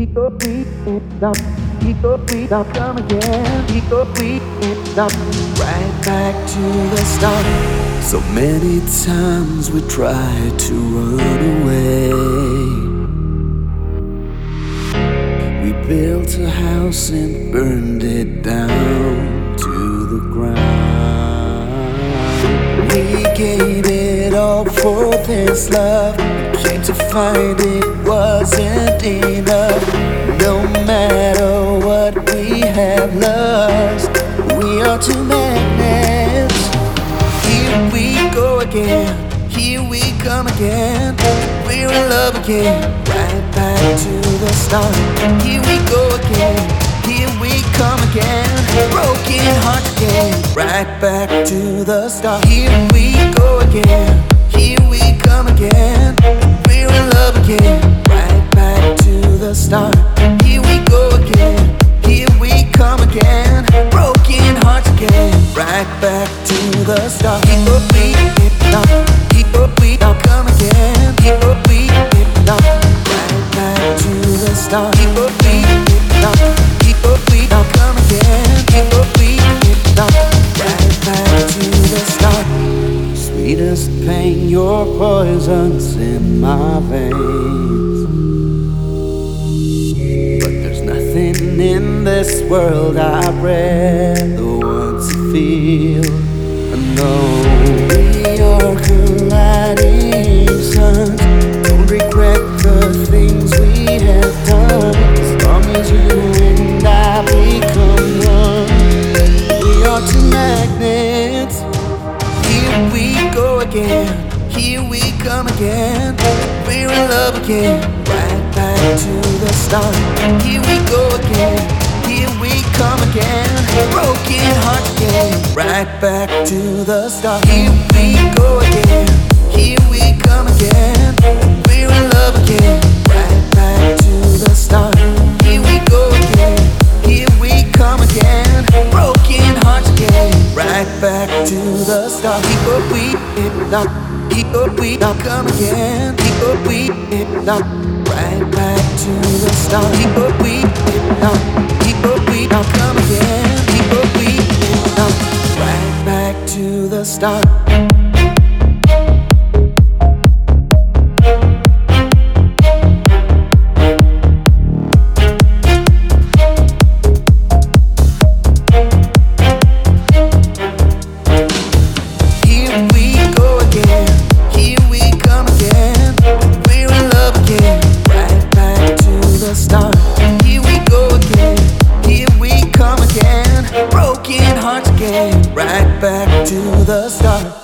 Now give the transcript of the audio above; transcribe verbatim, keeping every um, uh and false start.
go we stop, he go we stop, come again, he go we stop, right back to the start. So many times we tried to run away. We built a house and burned it down to the ground. We gave it all for this love, came to find it wasn't enough. No matter what we have lost, we are two magnets. Here we go again, here we come again. We're in love again, right back to the start. Here we go again, here we come again. Broken heart again, right back to the start. Here we go again, here we come again. We're in love again, right back to the start. Here we go again, here we come again. Broken hearts again, right back to the start. Keep up, we stop. Keep up, we now come again. Keep up, we stop. Right back to the start. Keep up, we stop. Keep up, we now come again. Keep up, we stop. Right back to the start. Sweetest pain, your poison's in my veins. But there's nothing in this world I'd rather want to feel. No, we are colliding suns. Don't regret the things we have done. As long as you and I become one, we are two magnets. Here we go again, here we come again. We're in love again, right back to the start. Here we go again, here we come again. Broken heart again, right back to the start. Here we go again, here we come again. We're in love again, right back to the start. Here we go again, here we come again. Broken hearts again, right back to the start. Keep up, we stop. Keep up, we now come again. Keep up, we stop. Right back to the start. Keep up, we stop. Keep up, we now come again. Keep up, we stop. Right back to the start. Broken hearts again, right back to the start.